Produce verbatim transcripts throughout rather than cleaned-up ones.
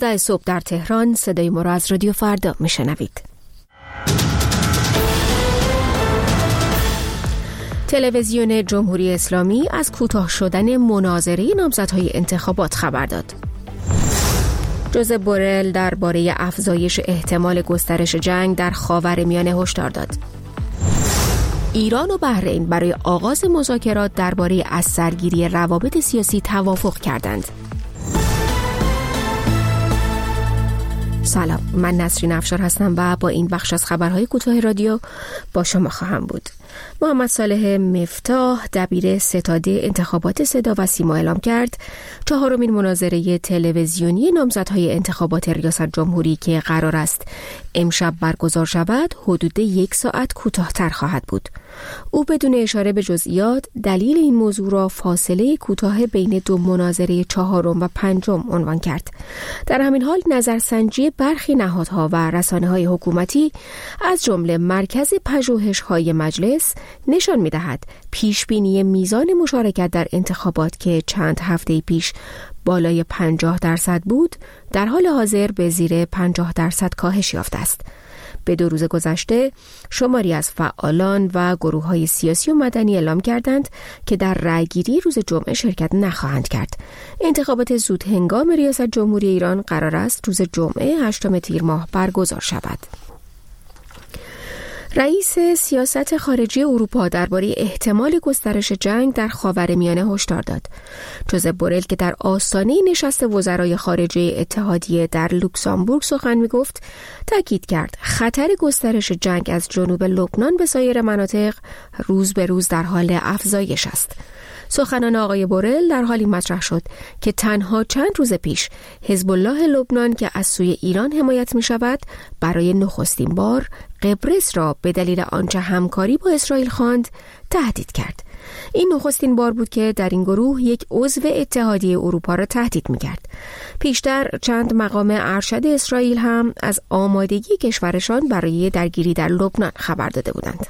ده صبح در تهران. صدای ما را از رادیو فردا میشنوید. تلویزیون جمهوری اسلامی از کوتاه شدن مناظره نامزدهای انتخابات خبر داد. جوزپ بورل درباره افزایش احتمال گسترش جنگ در خاورمیانه هشدار داد. ایران و بحرین برای آغاز مذاکرات درباره از سرگیری روابط سیاسی توافق کردند. سلام، من نسرین افشار هستم و با این بخش از خبرهای کوتاه رادیو با شما خواهم بود. محمد صالح مفتاح دبیر ستاده انتخابات صدا و سیما اعلام کرد چهارمین مناظره تلویزیونی نامزدهای انتخابات ریاست جمهوری که قرار است امشب برگزار شود حدود یک ساعت کوتاه‌تر خواهد بود. او بدون اشاره به جزئیات دلیل این موضوع را فاصله کوتاه بین دو مناظره چهارم و پنجم عنوان کرد. در همین حال نظرسنجی برخی نهادها و رسانه‌های حکومتی از جمله مرکز پژوهش‌های مجلس نشان می‌دهد پیشبینی میزان مشارکت در انتخابات که چند هفته پیش بالای پنجاه درصد بود در حال حاضر به زیر پنجاه درصد کاهش یافته است. به دو روز گذشته شماری از فعالان و گروه‌های سیاسی و مدنی اعلام کردند که در رأیگیری روز جمعه شرکت نخواهند کرد. انتخابات زود هنگام ریاست جمهوری ایران قرار است روز جمعه هشتم تیر ماه برگزار شود. رئیس سیاست خارجی اروپا درباره احتمال گسترش جنگ در خاورمیانه هشدار داد. جوزپ بورل که در آستانه نشست وزرای خارجه اتحادیه در لوکزامبورگ سخن می‌گفت، تاکید کرد خطر گسترش جنگ از جنوب لبنان به سایر مناطق روز به روز در حال افزایش است. سخنان آقای بورل در حالی مطرح شد که تنها چند روز پیش حزب الله لبنان که از سوی ایران حمایت می شود برای نخستین بار قبرس را به دلیل آنچه همکاری با اسرائیل خواند تهدید کرد. این نخستین بار بود که در این گروه یک عضو اتحادیه اروپا را تهدید می کرد. پیشتر چند مقام ارشد اسرائیل هم از آمادگی کشورشان برای درگیری در لبنان خبر داده بودند.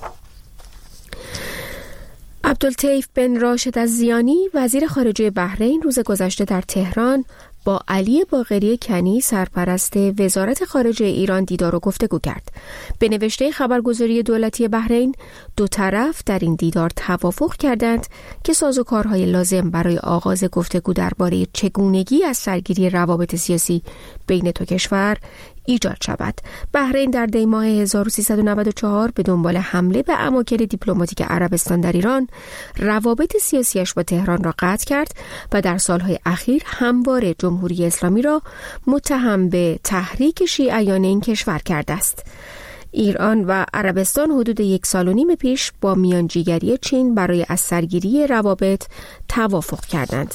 عبدالطیف بن راشد الزیانی وزیر خارجه بحرین روز گذشته در تهران با علی باقری کنی سرپرست وزارت خارجه ایران دیدار و گفتگو کرد. به نوشته خبرگزاری دولتی بحرین دو طرف در این دیدار توافق کردند که سازوکارهای لازم برای آغاز گفتگو درباره چگونگی از سرگیری روابط سیاسی بین دو کشور ایجاد شود. بحرین در دی ماه هزار و سیصد و نود و چهار به دنبال حمله به اماکن دیپلماتیک عربستان در ایران روابط سیاسیش با تهران را قطع کرد و در سالهای اخیر همواره جمهوری اسلامی را متهم به تحریک شیعیان این کشور کرده است. ایران و عربستان حدود یک سال و نیم پیش با میانجیگری چین برای از سرگیری روابط توافق کردند.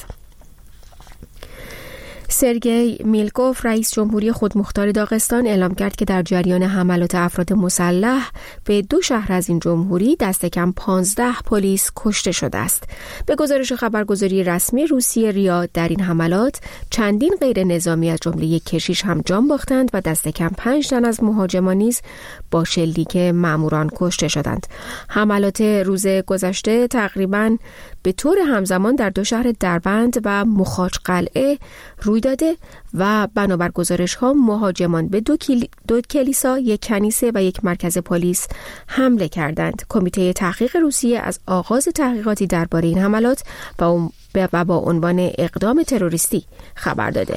سرگئی میلکوف رئیس جمهوری خودمختار داغستان اعلام کرد که در جریان حملات افراد مسلح به دو شهر از این جمهوری دست کم پانزده پلیس کشته شده است. به گزارش خبرگزاری رسمی روسیه ریا در این حملات چندین غیر نظامی از جمله یک کشیش هم جان باختند و دست کم پنج تن از مهاجمان نیز با شلیک ماموران کشته شدند. حملات روز گذشته تقریباً به طور همزمان در دو شهر دربند و مخاچ قلعه روی داده و بنابر گزارش ها مهاجمان به دو, کلی... دو کلیسا، یک کنیسه و یک مرکز پلیس حمله کردند. کمیته تحقیق روسیه از آغاز تحقیقاتی درباره این حملات و با عنوان اقدام تروریستی خبر داده.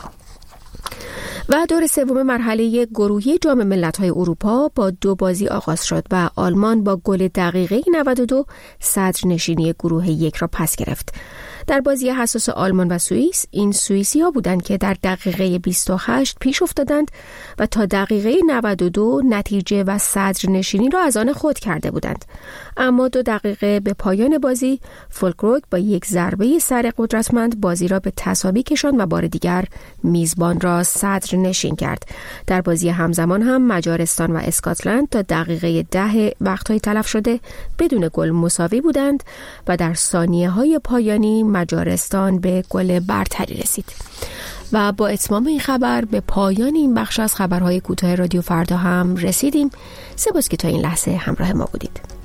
و دور سوم مرحله گروهی جام ملت‌های اروپا با دو بازی آغاز شد و آلمان با گل دقیقه نود و دو صدرنشینی گروه یک را پس گرفت. در بازی حساس آلمان و سوئیس این سوئیسی‌ها بودند که در دقیقه بیست و هشت پیش افتادند و تا دقیقه نود و دو نتیجه و صدرنشینی را از آن خود کرده بودند. اما دو دقیقه به پایان بازی فولکروگ با یک ضربه سر قدرتمند بازی را به تساوی کشاند و بار دیگر میزبان را صدرنشین کرد. در بازی همزمان هم مجارستان و اسکاتلند تا دقیقه ده وقت‌های تلف شده بدون گل مساوی بودند و در ثانیه‌های پایانی مجارستان به گل برتری رسید. و با اتمام این خبر به پایان این بخش از خبرهای کوتاه رادیو فردا هم رسیدیم. سپاس که تا این لحظه همراه ما بودید.